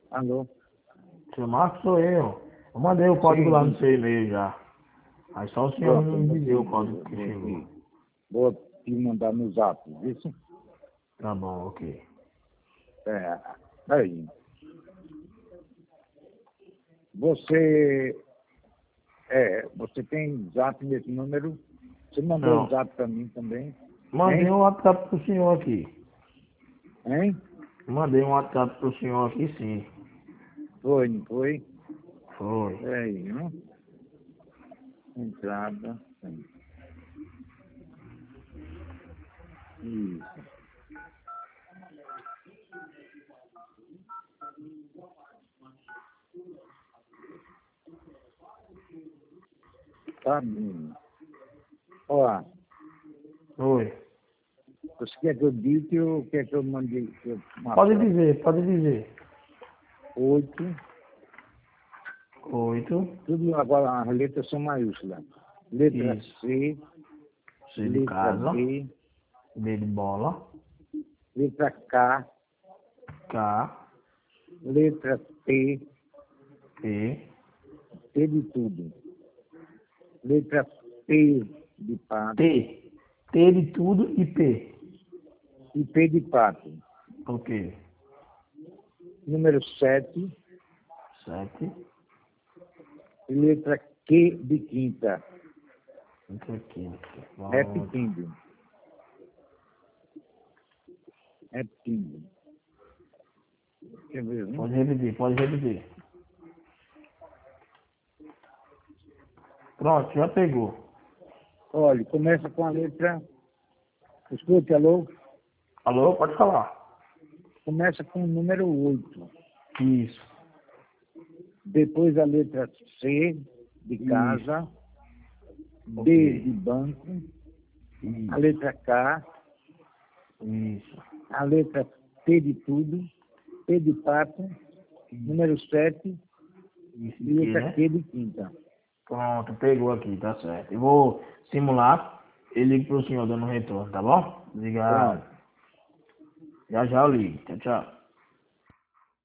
Alô? Seu Marcos sou eu. Eu mandei o código Sim, lá no seu e-mail já. Aí só o senhor pronto, não me deu o código que vou chegou. aqui. Vou te mandar no zap, isso? Tá bom, ok. Aí. Você, você tem zap nesse número? Você mandou um Não. zap para mim também? Mandei Hein? um WhatsApp pro senhor aqui. Hein? Mandei um WhatsApp pro senhor aqui sim. Foi, não foi? Foi. Aí, né? Entrada. Sim. Isso. Tá bem. Ó, Foi. você quer que eu dite ou quer que eu mande uma Pode foto? dizer, pode dizer. 8, 8. tudo agora as letras são maiúsculas. Letra Isso. C, C de letra casa. B, B de bola. letra K, K. letra T, P. T de tudo. Letra P de pato T. T de tudo e P. e P de pato. Ok. Número 7, 7. e letra Q de quinta. Entra aqui. Pronto. Repetindo. Repetindo. Quer ver, né? Pode repetir, pode repetir. Pronto, já pegou. Olha, começa com a letra. Escute, alô? Alô, pode falar. Começa com o número 8. Isso. Depois a letra C de casa, Ok. B de banco, a Isso. letra K, Isso. a letra T de tudo, P de pato, número 7 Isso e aqui, letra né? Q de quinta. Pronto, pegou aqui, tá certo. Eu vou simular e ligo pro senhor dando retorno, tá bom? Obrigado. Pronto. Já já eu ligo. Tchau, tchau.